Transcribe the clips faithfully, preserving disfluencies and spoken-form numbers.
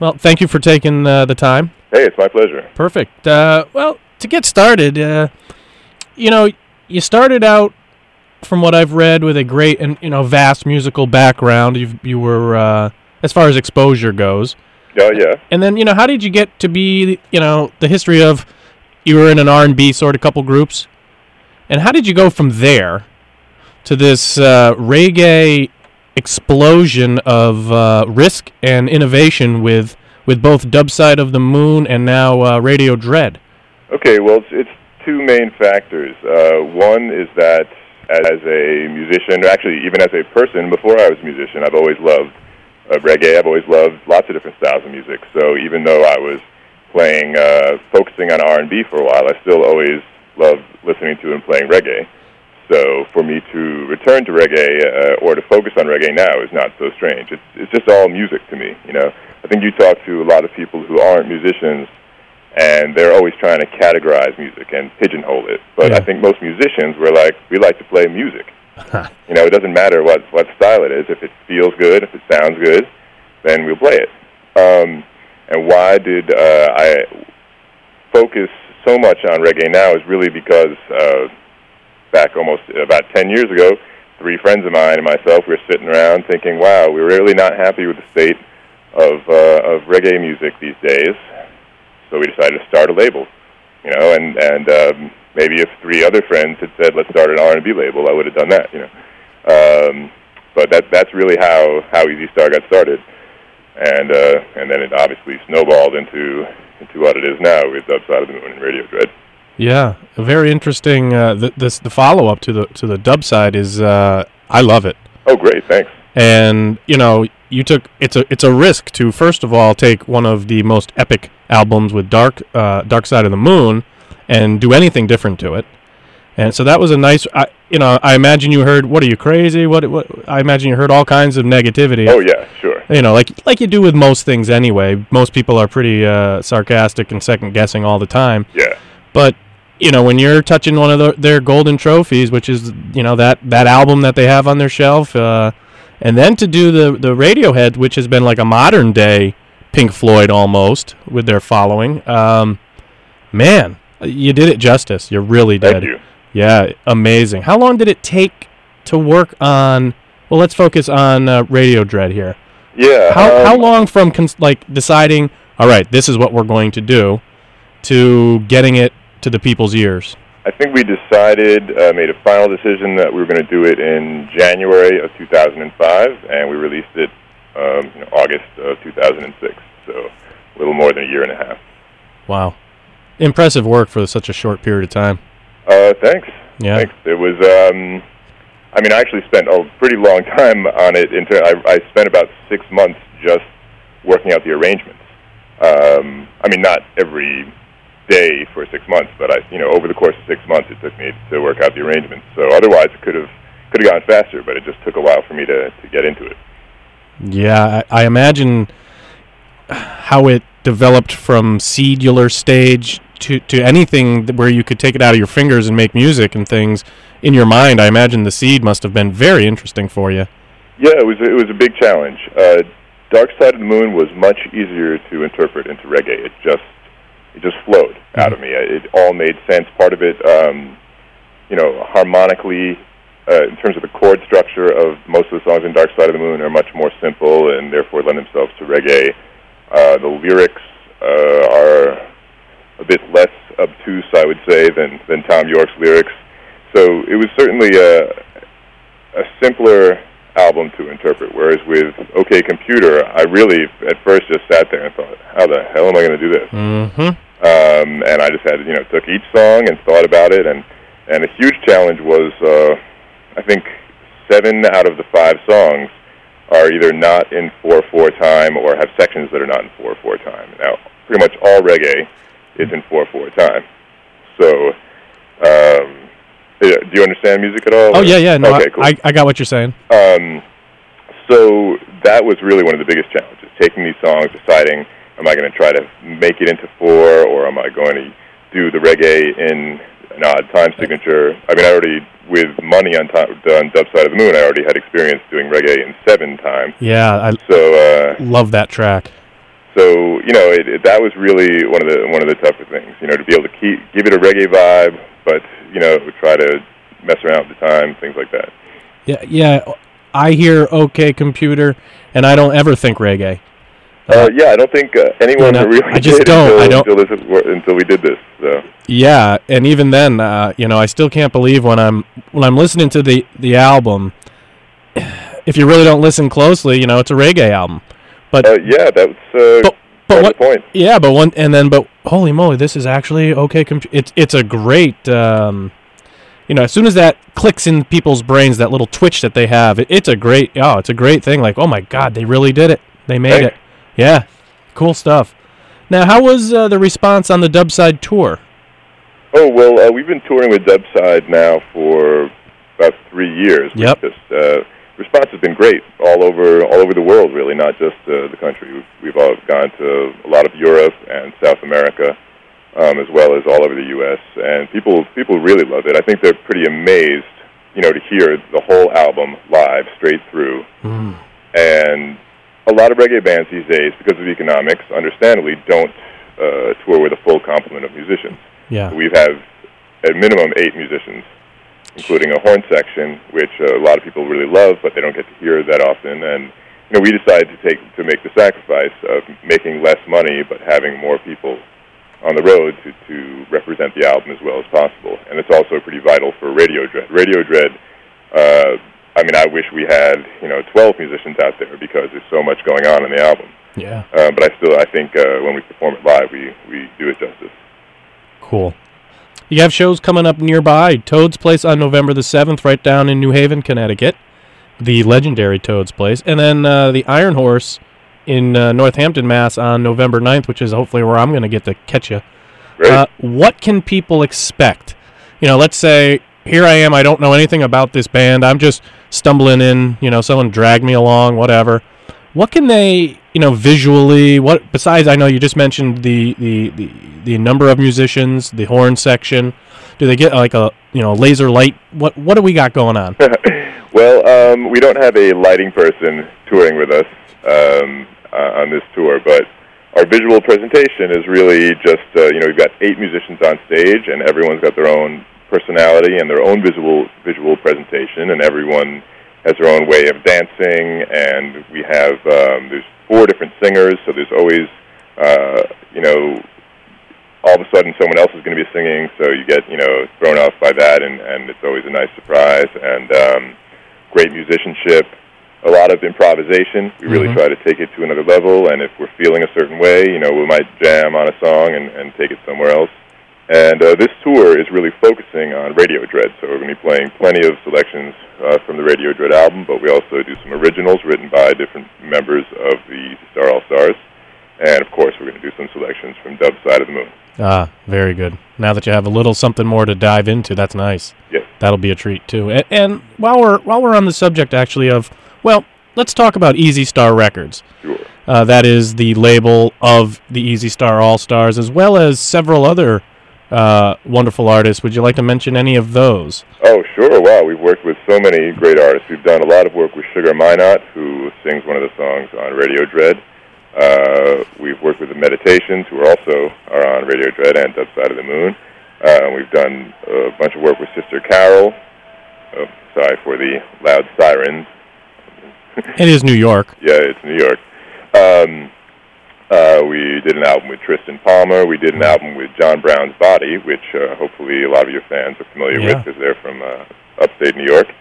Well, thank you for taking uh, the time. Hey, it's my pleasure. Perfect. Uh, well, to get started, uh, you know, you started out, from what I've read, with a great and you know vast musical background. You you were uh, as far as exposure goes. Oh yeah. And then you know, how did you get to be you know the history of you were in an R and B sort of couple groups, and how did you go from there to this uh, reggae explosion of uh, risk and innovation with with both Dub Side of the Moon and now uh, Radio Dread? Okay, well, it's, it's two main factors. Uh, one is that as a musician, or actually even as a person, before I was a musician, I've always loved uh, reggae. I've always loved lots of different styles of music. So even though I was playing, uh, focusing on R and B for a while, I still always loved listening to and playing reggae. So for me to return to reggae uh, or to focus on reggae now is not so strange. It's it's just all music to me, you know. I think you talk to a lot of people who aren't musicians, and they're always trying to categorize music and pigeonhole it. But Yeah. I think most musicians, we're like, we like to play music. You know, it doesn't matter what, what style it is. If it feels good, if it sounds good, then we'll play it. Um, and why did uh, I focus so much on reggae now is really because uh, back almost about ten years ago, three friends of mine and myself were sitting around thinking, wow, we're really not happy with the state of, uh, of reggae music these days. So we decided to start a label, you know, and, and um, maybe if three other friends had said, let's start an R and B label, I would have done that, you know. Um, but that, that's really how, how Easy Star got started. And uh, and then it obviously snowballed into into what it is now with Dub Side of the Moon and Radio Dread. Yeah, very interesting. Uh, th- this the follow up to the to the Dub Side is uh, I love it. Oh, great, thanks. And you know, you took it's a it's a risk to first of all take one of the most epic albums with Dark uh, Dark Side of the Moon and do anything different to it. And so that was a nice. I, you know, I imagine you heard, "What are you crazy?" What, what? I imagine you heard all kinds of negativity. Oh yeah, sure. You know, like like you do with most things anyway. Most people are pretty uh, sarcastic and second guessing all the time. Yeah. But you know, when you're touching one of the, their golden trophies, which is you know that, that album that they have on their shelf, uh, and then to do the the Radiohead, which has been like a modern day Pink Floyd almost with their following. Um, man, you did it justice. You really did. Thank you. Yeah, amazing. How long did it take to work on? Well, let's focus on uh, Radio Dread here. Yeah. How um, how long from cons- like deciding, all right, this is what we're going to do, to getting it to the people's ears? I think we decided, uh, made a final decision that we were going to do it in January of two thousand five, and we released it um, you know, August of two thousand six. So a little more than a year and a half. Wow, impressive work for such a short period of time. Uh, thanks. Yeah. Thanks. It was. Um, I mean, I actually spent a pretty long time on it. Into I, I spent about six months just working out the arrangements. Um, I mean, not every day for six months, but I, you know, over the course of six months, it took me to work out the arrangements. So otherwise, it could have could have gone faster, but it just took a while for me to, to get into it. Yeah, I, I imagine how it developed from seedular stage to to anything where you could take it out of your fingers and make music and things in your mind. I imagine the seed must have been very interesting for you. Yeah, it was it was a big challenge. Uh, Dark Side of the Moon was much easier to interpret into reggae. It just it just flowed mm-hmm. out of me. It all made sense. Part of it, um, you know, harmonically, uh, in terms of the chord structure of most of the songs in Dark Side of the Moon are much more simple and therefore lend themselves to reggae. Uh, the lyrics uh, are a bit less obtuse, I would say, than, than Tom York's lyrics. So it was certainly a, a simpler album to interpret, whereas with OK Computer, I really at first just sat there and thought, how the hell am I going to do this? Mm-hmm. Um, and I just had, you know, took each song and thought about it, and, and a huge challenge was, uh, I think, seven out of the five songs are either not in four four time or have sections that are not in four four time. Now, pretty much all reggae is in four four time. So, um, do you understand music at all? Oh, yeah, yeah. No, okay, I, cool. I, I got what you're saying. Um, so that was really one of the biggest challenges, taking these songs, deciding, am I going to try to make it into four, or am I going to do the reggae in an odd time signature? I mean, I already, with Money on, time, on Dub Side of the Moon, I already had experience doing reggae in seven time. Yeah, I so, uh, love that track. So you know, it, it, that was really one of the one of the tougher things. You know, to be able to keep give it a reggae vibe, but you know, try to mess around with the time, things like that. Yeah, yeah. I hear OK Computer, and I don't ever think reggae. Uh, uh, yeah, I don't think uh, anyone you know, really I just did don't. Until, I don't. Until, this, until we did this. So. Yeah, and even then, uh, you know, I still can't believe when I'm when I'm listening to the, the album. If you really don't listen closely, you know, it's a reggae album. But uh, yeah, that's uh, but, but what, the point. Yeah, but one and then but holy moly, this is actually OK Computer. It's it's a great. Um, You know, as soon as that clicks in people's brains, that little twitch that they have, it, it's a great, oh, it's a great thing. Like, oh my God, they really did it. They made Thanks. it. Yeah, cool stuff. Now, how was uh, the response on the Dubside tour? Oh well, uh, we've been touring with Dubside now for about three years. Yep. Just, uh, response has been great all over all over the world, really, not just uh, the country. We've, we've all gone to a lot of Europe and South America. Um, as well as all over the U S and people people really love it. I think they're pretty amazed, you know, to hear the whole album live, straight through. Mm. And a lot of reggae bands these days, because of economics, understandably, don't uh, tour with a full complement of musicians. Yeah. We have, at minimum, eight musicians, including a horn section, which uh, a lot of people really love, but they don't get to hear that often. And you know, we decided to take to make the sacrifice of making less money, but having more people on the road to, to represent the album as well as possible. And it's also pretty vital for Radio Dread. Radio Dread, uh, I mean, I wish we had, you know, twelve musicians out there because there's so much going on in the album. Yeah. Uh, but I still, I think uh, when we perform it live, we, we do it justice. Cool. You have shows coming up nearby. Toad's Place on November the seventh, right down in New Haven, Connecticut. The legendary Toad's Place. And then uh, the Iron Horse in uh, Northampton, Mass on November ninth, which is hopefully where I'm going to get to catch you. Uh, what can people expect? You know, let's say, here I am, I don't know anything about this band, I'm just stumbling in, you know, someone dragged me along, whatever. What can they, you know, visually, what, besides, I know you just mentioned the, the, the, the number of musicians, the horn section, do they get like a, you know, laser light? What, what do we got going on? Well, um, we don't have a lighting person touring with us. Um, uh, on this tour, but our visual presentation is really just, uh, you know, we've got eight musicians on stage, and everyone's got their own personality and their own visual visual presentation, and everyone has their own way of dancing, and we have, um, there's four different singers, so there's always, uh, you know, all of a sudden someone else is going to be singing, so you get, you know, thrown off by that, and, and it's always a nice surprise, and um, great musicianship. A lot of improvisation. We really mm-hmm. try to take it to another level, and if we're feeling a certain way, you know, we might jam on a song and, and take it somewhere else. And uh, this tour is really focusing on Radio Dread, so we're going to be playing plenty of selections uh, from the Radio Dread album, but we also do some originals written by different members of the Easy Star All-Stars. And, of course, we're going to do some selections from Dub's Side of the Moon. Ah, very good. Now that you have a little something more to dive into, that's nice. Yes. That'll be a treat, too. And, and while we're while we're on the subject, actually, of... Well, let's talk about Easy Star Records. Sure. Uh, that is the label of the Easy Star All-Stars, as well as several other uh, wonderful artists. Would you like to mention any of those? Oh, sure. Wow, we've worked with so many great artists. We've done a lot of work with Sugar Minot, who sings one of the songs on Radio Dread. Uh, we've worked with the Meditations, who are also are on Radio Dread and Dub Side of the Moon. Uh, we've done a bunch of work with Sister Carol. Oh, sorry for the loud sirens. It is New York. Yeah, it's New York. Um, uh, we did an album with Tristan Palmer. We did an album with John Brown's Body, which uh, hopefully a lot of your fans are familiar yeah. with because they're from uh, upstate New York.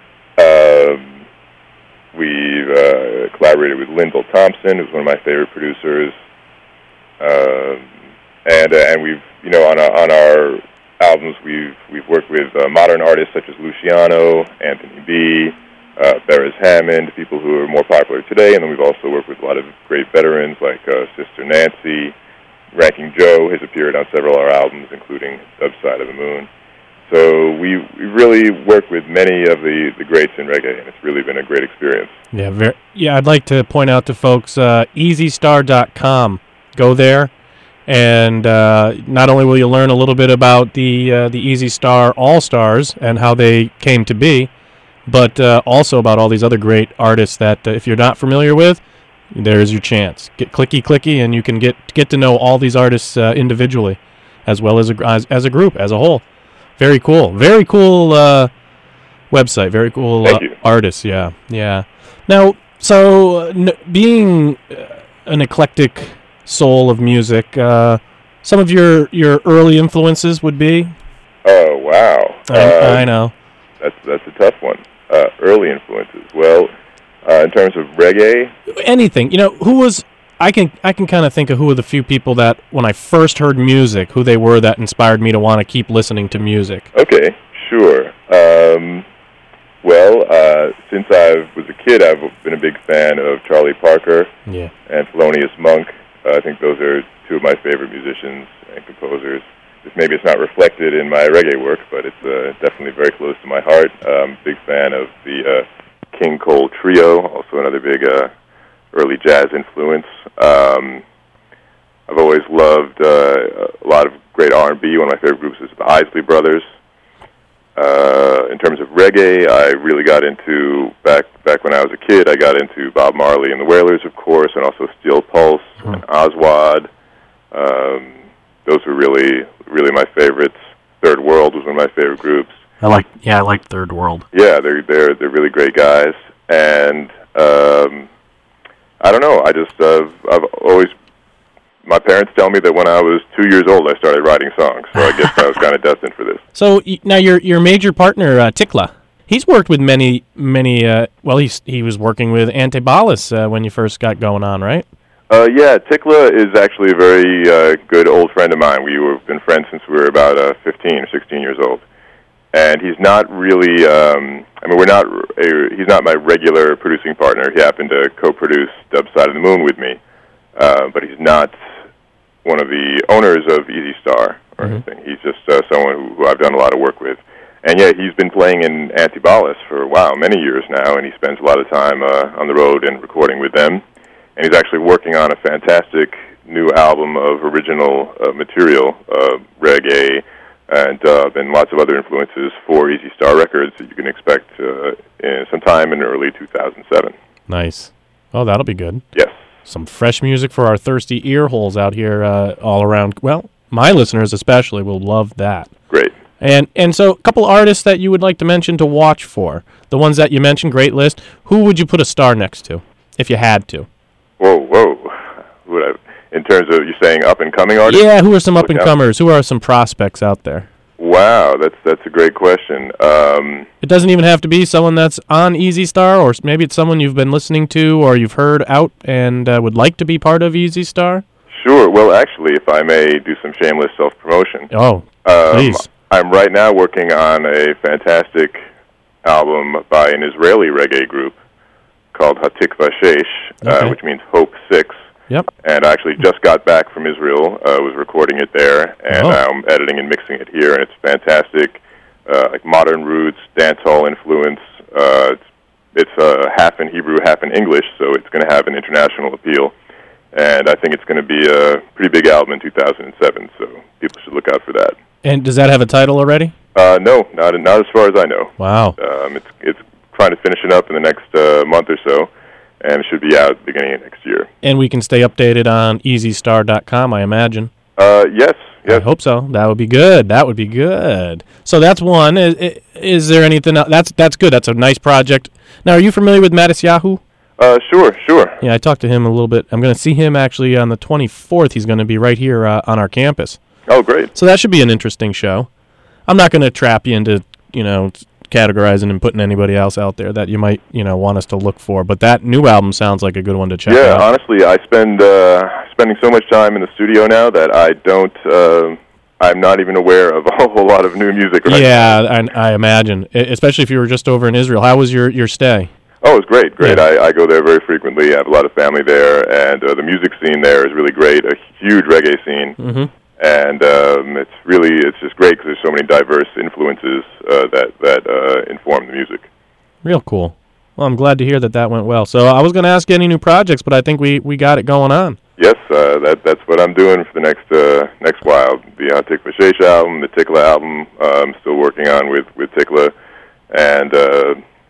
Um, we've uh, collaborated with Lyndall Thompson, who's one of my favorite producers. Um, and uh, and we've, you know, on our, on our albums, we've we've worked with uh, modern artists such as Luciano, Anthony B., Uh, Beres Hammond, people who are more popular today, and then we've also worked with a lot of great veterans like uh, Sister Nancy. Ranking Joe has appeared on several of our albums, including Dub Side of the Moon. So we we really work with many of the, the greats in reggae, and it's really been a great experience. Yeah, very, yeah. I'd like to point out to folks, uh, easy star dot com. Go there, and uh, not only will you learn a little bit about the uh, the Easy Star All-Stars and how they came to be, but uh, also about all these other great artists that, uh, if you're not familiar with, there's your chance. Get clicky clicky, and you can get get to know all these artists uh, individually, as well as a, as, as a group, as a whole. Very cool. Very cool uh, website. Very cool uh, artists. Yeah, yeah. Now, so uh, n- being uh, an eclectic soul of music, uh, some of your, your early influences would be? Oh, wow. I, um, I know. That's that's a tough one. Uh, early influences. Well, uh, in terms of reggae, anything. You know, who was? I can I can kind of think of who are the few people that when I first heard music, who they were that inspired me to want to keep listening to music. Okay, sure. Um, well, uh, since I was a kid, I've been a big fan of Charlie Parker yeah. and Thelonious Monk. Uh, I think those are two of my favorite musicians and composers. Just maybe it's not reflected in my reggae work, but it's uh, definitely very close to my heart. I'm a big fan of the uh, King Cole Trio, also another big uh, early jazz influence. Um, I've always loved uh, a lot of great R and B. One of my favorite groups is the Isley Brothers. Uh, in terms of reggae, I really got into, back back when I was a kid, I got into Bob Marley and the Wailers, of course, and also Steel Pulse mm-hmm. and Oswald. Um, those were really, really my favorites. Third World was one of my favorite groups. I like, yeah, I like Third World. Yeah, they're they're they're really great guys, and um, I don't know. I just uh, I've always. My parents tell me that when I was two years old, I started writing songs, so I guess I was kind of destined for this. So now your your major partner, uh, Tikla, he's worked with many many. Uh, well, he's he was working with Antibalas uh, when you first got going on, right? Uh, yeah, Tikla is actually a very uh, good old friend of mine. We were been friends since we were about uh, fifteen or sixteen years old, and he's not really. Um, I mean, we're not. A, he's not my regular producing partner. He happened to co-produce Dub Side of the Moon with me, uh, but he's not one of the owners of Easy Star or mm-hmm. anything. He's just uh, someone who, who I've done a lot of work with. And yeah, he's been playing in Antibalas for, wow, many years now, and he spends a lot of time uh, on the road and recording with them. And he's actually working on a fantastic new album of original uh, material, uh, reggae, and dub, and lots of other influences for Easy Star Records that you can expect uh, in sometime in early two thousand seven. Nice. Oh, that'll be good. Yes. Some fresh music for our thirsty ear holes out here uh, all around. Well, my listeners especially will love that. Great. And and so a couple artists that you would like to mention to watch for. The ones that you mentioned, great list. Who would you put a star next to, if you had to? Whoa, whoa. Who would I, in terms of, you saying up-and-coming artists? Yeah, who are some up-and-comers? Who are some prospects out there? Wow, that's that's a great question. Um, it doesn't even have to be someone that's on Easy Star, or maybe it's someone you've been listening to or you've heard out and uh, would like to be part of Easy Star. Sure. Well, actually, if I may do some shameless self-promotion. Oh, um, please. I'm right now working on a fantastic album by an Israeli reggae group called Hatikva Sheish, okay. uh, which means Hope Six. Yep. And I actually just got back from Israel, uh, was recording it there, and oh. I'm editing and mixing it here, and it's fantastic, uh, like modern roots, dancehall influence. Uh, it's it's uh, half in Hebrew, half in English, so it's going to have an international appeal. And I think it's going to be a pretty big album in two thousand seven, so people should look out for that. And does that have a title already? Uh, no, not not as far as I know. Wow. Um, it's it's trying to finish it up in the next uh, month or so. And it should be out beginning of next year. And we can stay updated on easy star dot com, I imagine. Uh, yes, yes. I hope so. That would be good. That would be good. So that's one. Is, is there anything else? That's that's good. That's a nice project. Now, are you familiar with Matisyahu? Uh, sure, sure. Yeah, I talked to him a little bit. I'm going to see him actually on the twenty-fourth. He's going to be right here uh, on our campus. Oh, great. So that should be an interesting show. I'm not going to trap you into, you know, categorizing and putting anybody else out there that you might, you know, want us to look for. But that new album sounds like a good one to check yeah, out. Yeah, honestly, I spend uh, spending so much time in the studio now that I don't, uh, I'm not even aware of a whole lot of new music right yeah, now. Yeah, I, I imagine, especially if you were just over in Israel. How was your, your stay? Oh, it was great, great. Yeah. I, I go there very frequently. I have a lot of family there, and uh, the music scene there is really great, a huge reggae scene. Mm-hmm. And um, it's really, it's just great because there's so many diverse influences uh, that, that uh, inform the music. Real cool. Well, I'm glad to hear that that went well. So I was going to ask you any new projects, but I think we, we got it going on. Yes, uh, that that's what I'm doing for the next uh, next while. The Hatikva Sheish album, the Tikla album, uh, I'm still working on with, with Tikla. And uh,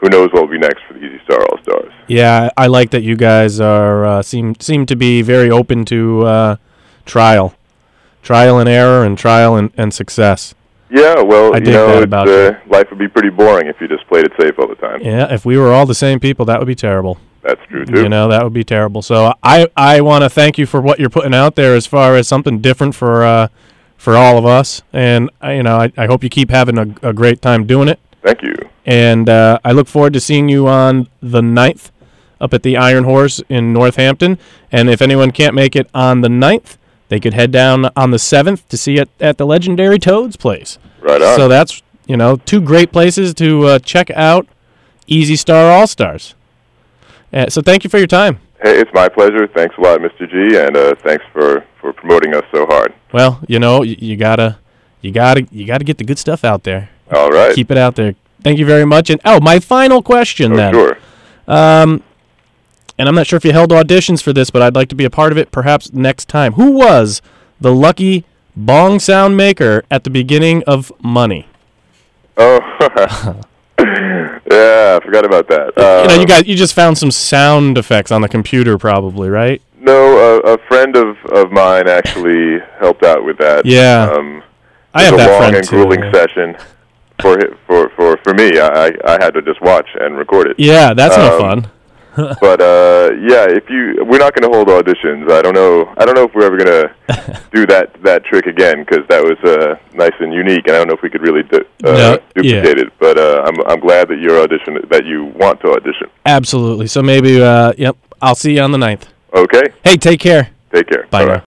who knows what will be next for the Easy Star All Stars. Yeah, I like that you guys are uh, seem seem to be very open to uh, trial, trial and error, and trial and, and success. Yeah, well, I you dig know, that it's, about uh, life would be pretty boring if you just played it safe all the time. Yeah, if we were all the same people, that would be terrible. That's true, too. You know, that would be terrible. So I, I want to thank you for what you're putting out there as far as something different for uh, for all of us. And, uh, you know, I, I hope you keep having a, a great time doing it. Thank you. And uh, I look forward to seeing you on the ninth up at the Iron Horse in Northampton. And if anyone can't make it on the ninth, they could head down on the seventh to see it at the legendary Toad's place. Right on. So that's, you know, two great places to uh, check out Easy Star All-Stars. Uh, so thank you for your time. Hey, it's my pleasure. Thanks a lot, Mister G, and uh, thanks for, for promoting us so hard. Well, you know, you, you gotta, you gotta, you gotta get the good stuff out there. All right. Keep it out there. Thank you very much. And oh, my final question oh, then. Sure. Um, and I'm not sure if you held auditions for this, but I'd like to be a part of it perhaps next time. Who was the lucky bong sound maker at the beginning of Money? Oh, yeah, I forgot about that. Uh, you know, you Um, guys, you just found some sound effects on the computer, probably, right? No, a, a friend of, of mine actually helped out with that. Yeah. Um, I it have was a that long friend and too. grueling session for hi- for for for me. I I had to just watch and record it. Yeah, that's no Um, fun. But uh, yeah, if you, we're not going to hold auditions. I don't know. I don't know if we're ever going to do that that trick again, because that was uh, nice and unique, and I don't know if we could really du- uh, No, duplicate yeah. it. But uh, I'm I'm glad that you're audition that you want to audition. Absolutely. So maybe, uh, yep, I'll see you on the ninth. Okay. Hey, take care. Take care. Bye Bye-bye. now.